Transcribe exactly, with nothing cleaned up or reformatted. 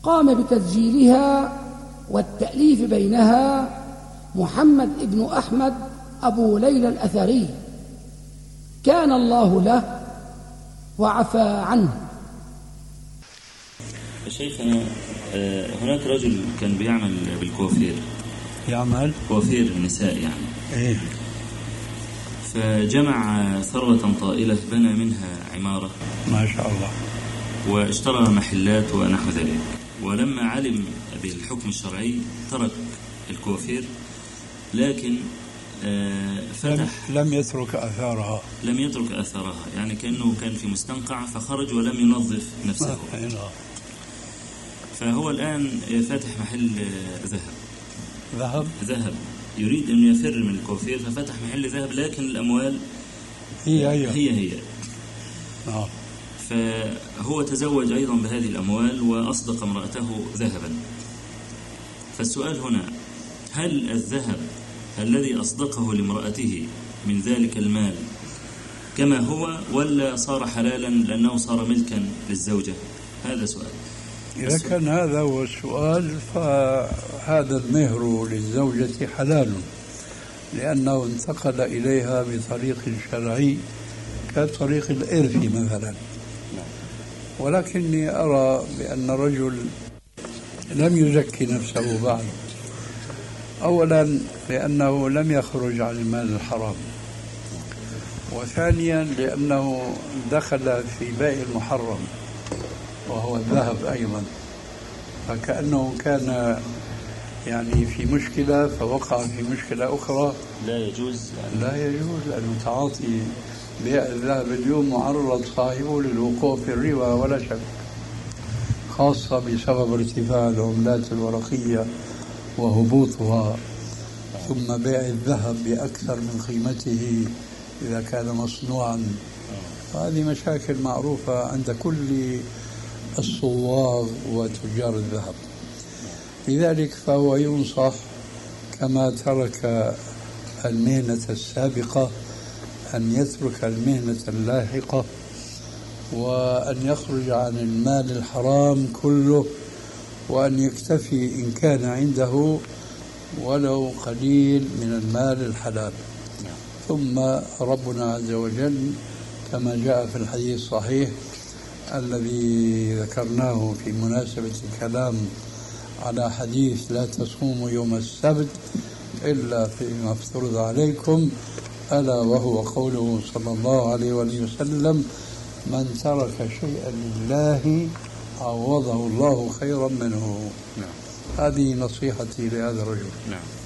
قام بتسجيلها والتأليف بينها محمد ابن أحمد أبو ليلى الأثري، كان الله له وعفى عنه. شيخنا، هناك رجل كان بيعمل بالكوافير، يعمل كوافير النساء يعني إيه؟ فجمع ثروة طائلة، بنى منها عمارة ما شاء الله، واشترى محلات ونحو ذلك. ولما علم بالحكم الشرعي ترك الكوافير، لكن فتح لم, لم يترك أثارها لم يترك أثارها يعني كأنه كان في مستنقع فخرج ولم ينظف نفسه. فهو الآن فاتح محل ذهب ذهب ذهب يريد أن يفر من الكوافير، ففتح محل ذهب، لكن الأموال هي هي, هي, هي. آه. فهو تزوج أيضا بهذه الأموال وأصدق امرأته ذهبا. فالسؤال هنا، هل الذهب الذي أصدقه لامرأته من ذلك المال كما هو، ولا صار حلالا لأنه صار ملكا للزوجة؟ هذا سؤال. إذا كان هذا هو السؤال فهذا المهر للزوجة حلال، لأنه انتقل إليها بطريق شرعي كطريق الإرث مثلا. ولكني أرى بأن الرجل لم يزكي نفسه بعد، أولا لأنه لم يخرج عن المال الحرام، وثانيا لأنه دخل في بيع المحرم وهو الذهب أيضا، فكأنه كان يعني في مشكلة فوقع في مشكلة أخرى. لا يجوز يعني. لا يجوز، لأنه تعاطي بيع الذهب اليوم معرض صاحبه للوقوع في الربا ولا شك، خاصة بسبب ارتفاع العملات الورقية وهبوطها، ثم بيع الذهب بأكثر من قيمته إذا كان مصنوعا. هذه مشاكل معروفة عند كل الصواغ وتجار الذهب. لذلك فهو ينصح كما ترك المهنة السابقة أن يترك المهنة اللاحقة، وأن يخرج عن المال الحرام كله، وأن يكتفي إن كان عنده ولو قليل من المال الحلال. ثم ربنا عز وجل كما جاء في الحديث الصحيح الذي ذكرناه في مناسبة الكلام على حديث لا تصوموا يوم السبت إلا فيما افترض عليكم، ألا وهو قوله صلى الله عليه وسلم: من ترك شيئا لله عوضه الله خيرا منه. هذه نصيحتي لهذا الرجل. نعم.